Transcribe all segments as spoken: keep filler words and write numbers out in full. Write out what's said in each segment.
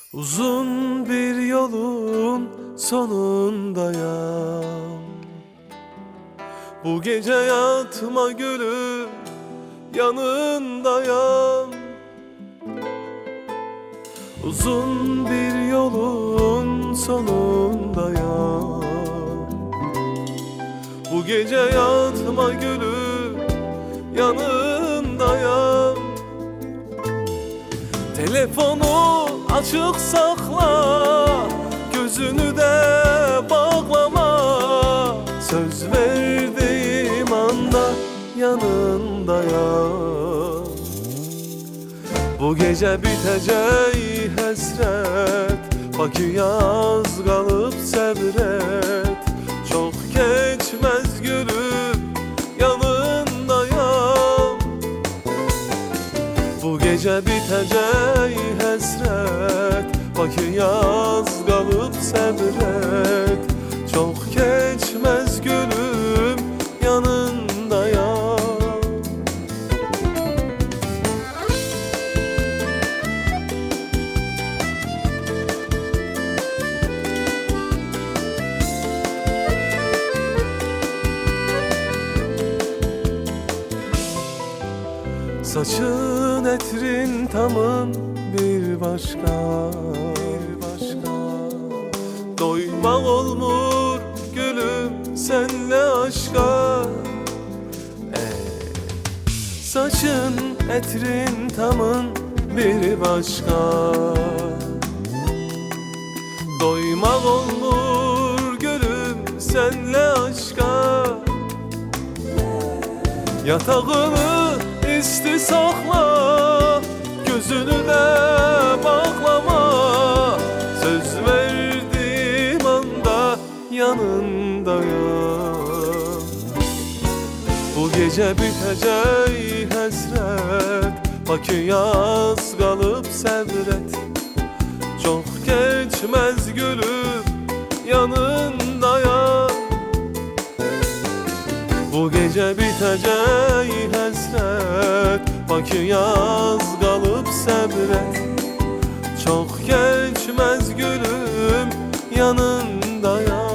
Uzun bir yolun sonundayım. Bu gece yatma gülüm, yanındayım. Uzun bir yolun sonundayım. Bu gece yatma gülüm, yanındayım. Telefonu açık sakla, gözünü de bağlama. Söz verdiğim anda yanındayım. Bu gece biteceği hasret, Bakıya az kalıp sabret. Çok geçmez gülüm, yanındayım. Bu gece biteceği hasret, Bakıya az kalıp sabret. Çok geçmez gülüm, yanındayım. Saçın etrin tamın bir başka, bir başka. Doymak olmur gülüm senle aşka. Ey, saçın etrin tamın bir başka. Doymak olmur gülüm senle aşka. Yatağını isti sakla, gözünü de bağlama. Söz verdiğim anda yanındayım. Bu gece biteceği hasret, Bakıya az kalıp sabret. Çok geçmez gülüm, yanındayım. Bu gece biteceği hasret, Bakıya az kalıp sabret. Çok geçmez gülüm, yanındayım.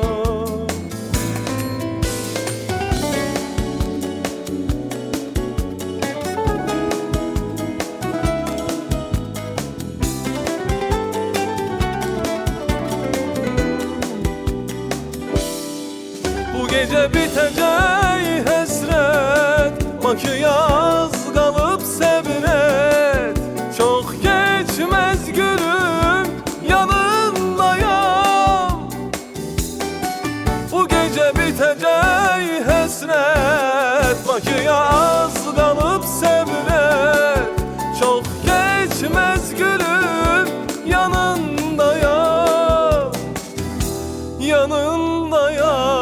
Bu gece biteceği hasret, Bakıya az kalıp sabret. Çok geçmez gülüm, yanındayım. Bu gece biteceği hasret, Bakıya az kalıp sabret. Çok geçmez gülüm, yanındayım. Yanındayım.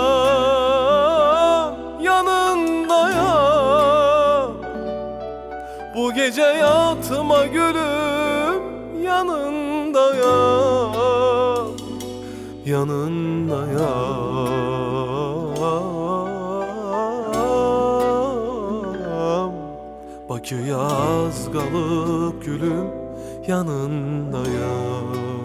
Bu gece yatma gülüm, yanındayım. Yanındayım. Bakıya az kalıp gülüm, yanındayım.